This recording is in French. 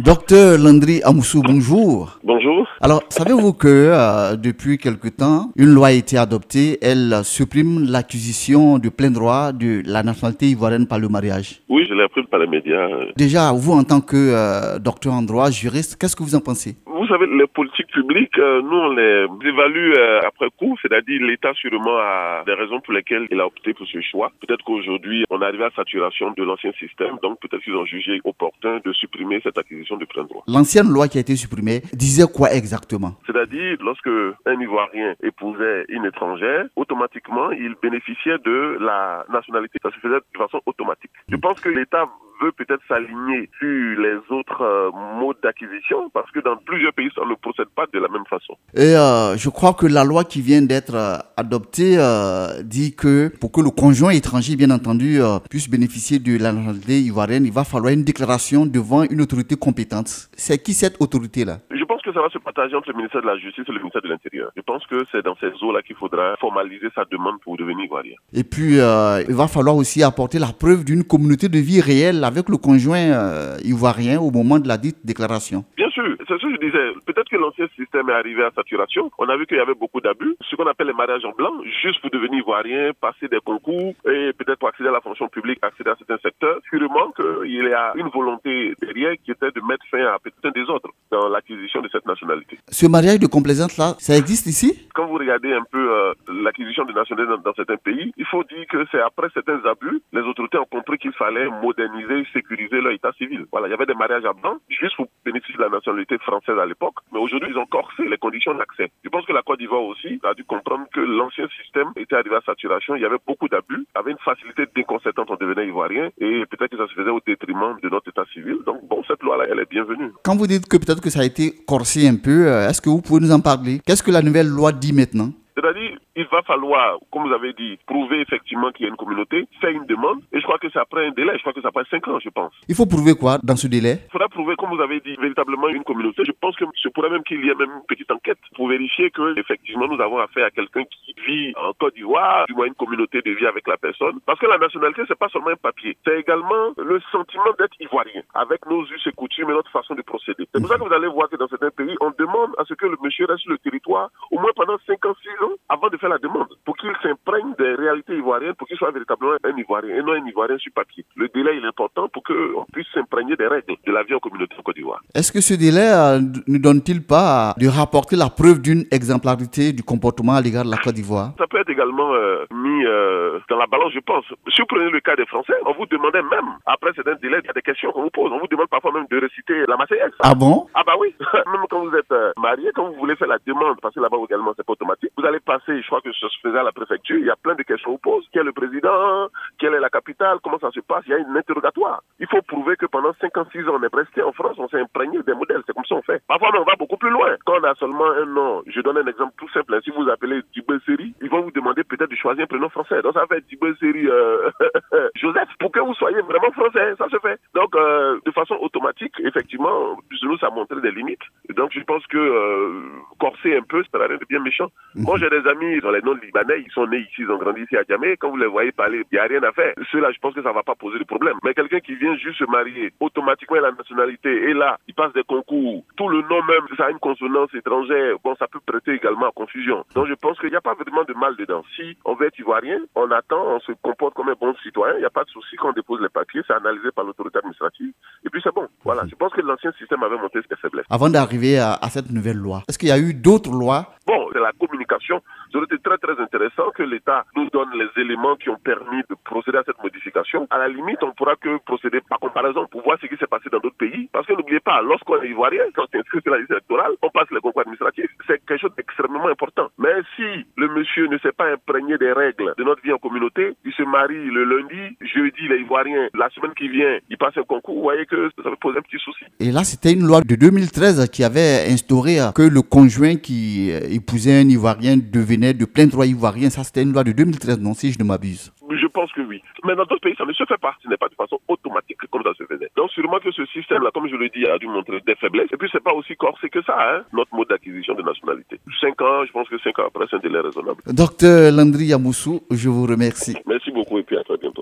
Docteur Landry Amoussou, bonjour. Bonjour. Alors, savez-vous que depuis quelque temps, une loi a été adoptée, elle supprime l'acquisition de plein droit de la nationalité ivoirienne par le mariage? Oui, je l'ai appris par les médias. Déjà, vous en tant que docteur en droit, juriste, qu'est-ce que vous en pensez? Vous savez, les politiques publiques, nous on les évalue après coup, c'est-à-dire l'État sûrement a des raisons pour lesquelles il a opté pour ce choix. Peut-être qu'aujourd'hui, on est arrivé à saturation de l'ancien système, donc peut-être qu'ils ont jugé opportun de supprimer cette acquisition de plein droit. L'ancienne loi qui a été supprimée disait quoi exactement? C'est-à-dire, lorsque un Ivoirien épousait une étrangère, automatiquement, il bénéficiait de la nationalité. Ça se faisait de façon automatique. Je pense que l'État veut peut-être s'aligner sur les autres modes d'acquisition parce que dans plusieurs pays, ça ne procède pas de la même façon. Et je crois que la loi qui vient d'être adoptée dit que pour que le conjoint étranger, bien entendu, puisse bénéficier de la nationalité ivoirienne, il va falloir une déclaration devant une autorité compétente. C'est qui cette autorité-là? Je pense que ça va se partager entre le ministère de la Justice et le ministère de l'Intérieur. Je pense que c'est dans ces eaux-là qu'il faudra formaliser sa demande pour devenir ivoirien. Et puis, il va falloir aussi apporter la preuve d'une communauté de vie réelle avec le conjoint ivoirien au moment de la dite déclaration. Bien sûr, c'est ce que je disais. Peut-être que l'ancien système est arrivé à saturation. On a vu qu'il y avait beaucoup d'abus. Ce qu'on appelle les mariages en blanc, juste pour devenir ivoirien, passer des concours et peut-être pour accéder à la fonction publique, accéder à certains secteurs. Sûrement qu'il y a une volonté derrière qui était de mettre fin à peut-être un désordre dans l'acquisition de cette nationalité. Ce mariage de complaisance-là, ça existe ici? Quand vous regardez un peu l'acquisition de nationalité dans certains pays, il faut dire que c'est après certains abus, les autorités ont compris qu'il fallait moderniser, sécuriser leur état civil. Voilà, il y avait des mariages à blanc, juste pour bénéficier de la nationalité française à l'époque, mais aujourd'hui ils ont corsé les conditions d'accès. Je pense que la Côte d'Ivoire aussi a dû comprendre que l'ancien système était arrivé à saturation, il y avait beaucoup d'abus, avait une facilité déconcertante, on devenait ivoirien, et peut-être que ça se faisait au détriment de notre état civil. Donc bon, cette loi-là, elle est bienvenue. Quand vous dites que peut-être que ça a été corsé un peu, est-ce que vous pouvez nous en parler? Qu'est-ce que la nouvelle loi dit maintenant? C'est-à-dire, il va falloir, comme vous avez dit, prouver effectivement qu'il y a une communauté, faire une demande, et je crois que ça prend un délai, je crois que ça prend 5 ans, je pense. Il faut prouver quoi dans ce délai? Il faudra prouver, comme vous avez dit, véritablement une communauté. Je pense que ce pourrait même qu'il y ait même une petite enquête pour vérifier que, effectivement, nous avons affaire à quelqu'un qui vit en Côte d'Ivoire, du moins une communauté de vie avec la personne. Parce que la nationalité, c'est pas seulement un papier. C'est également le sentiment d'être ivoirien, avec nos us et coutumes et notre façon de procéder. C'est pour ça que vous allez voir que dans certains pays, on demande à ce que le monsieur reste sur le territoire au moins pendant 5 ans, 6 ans, avant de faire la demande, pour qu'il s'imprègne des réalités ivoiriennes, pour qu'il soit véritablement un Ivoirien et non un Ivoirien sur papier. Le délai il est important pour qu'on puisse s'imprégner des règles de la vie en communauté en Côte d'Ivoire. Est-ce que ce délai ne donne-t-il pas de rapporter la preuve d'une exemplarité du comportement à l'égard de la Côte d'Ivoire? Ça peut être également mis dans la balance, je pense. Si vous prenez le cas des Français, on vous demandait même, après certains délais, il y a des questions qu'on vous pose. On vous demande parfois même de réciter la Marseillaise. Ah bon? Ah bah oui. Même quand vous êtes marié, quand vous voulez faire la demande, parce que là-bas également c'est pas automatique, vous allez passer, je crois que ça se faisait à la préfecture, il y a plein de questions qu'on vous pose. Qui est le président? Quelle est la capitale? Comment ça se passe? Il y a une interrogatoire. Il faut prouver que pendant 56 ans, on est resté en France, on s'est imprégné des modèles. C'est comme ça on fait. Parfois, mais on va beaucoup plus loin. Quand on a seulement un nom, je donne un exemple tout simple. Si vous appelez Dibé Seri, ils vont vous demander peut-être de choisir un prénom français. Donc ça fait Dibé Seri Joseph, pour que vous soyez vraiment français. Ça se fait. Donc, de façon automatique, effectivement, nous, ça a montré des limites. Et donc, je pense que corser un peu, ça n'a rien de bien méchant. Moi, j'ai des amis dans les noms libanais, ils sont nés ici, ils ont grandi ici à Djamé. Quand vous les voyez parler, il n'y a rien à faire. Ceux-là, je pense que ça ne va pas poser de problème. Mais quelqu'un qui vient juste se marier, automatiquement, il a la nationalité, et là, il passe des concours, tout le nom même, ça a une consonance étrangère, bon, ça peut prêter également à confusion. Donc, je pense qu'il n'y a pas vraiment de mal dedans. Si on veut être ivoirien, on attend, on se comporte comme un bon citoyen, il n'y a pas de souci quand on dépose les papiers, c'est analysé par l'autorité administrative, et puis c'est bon. Voilà, je pense que l'ancien système avait montré ses faiblesses. Avant d'arriver à cette nouvelle loi, est-ce qu'il y a eu d'autres lois? Bon, c'est la communication. Ça aurait été très très intéressant que l'État nous donne les éléments qui ont permis de procéder à cette modification. À la limite, on ne pourra que procéder par comparaison pour voir ce qui s'est passé dans d'autres pays. Parce que n'oubliez pas, lorsqu'on est ivoirien, quand on s'inscrit sur la liste électorale, on passe les concours administratifs. C'est quelque chose d'extrêmement important. Mais si le monsieur ne s'est pas imprégné des règles de notre vie en communauté, il se marie le lundi, jeudi, il est ivoirien, la semaine qui vient, il passe un concours, vous voyez que ça peut poser un petit souci. Et là, c'était une loi de 2013 qui avait instauré que le conjoint qui épousait un Ivoirien devenait de plein droit ivoirien. Ça, c'était une loi de 2013, non, si je ne m'abuse. Je pense que oui. Mais dans d'autres pays, ça ne se fait pas. Ce n'est pas de façon automatique comme ça se faisait. Donc, sûrement que ce système-là, comme je le dis, a dû montrer des faiblesses. Et puis, c'est pas aussi corsé que ça, hein, notre mode d'acquisition de nationalité. 5 ans, je pense que 5 ans après, c'est un délai raisonnable. Docteur Landry Amoussou, je vous remercie. Merci beaucoup et puis à très bientôt.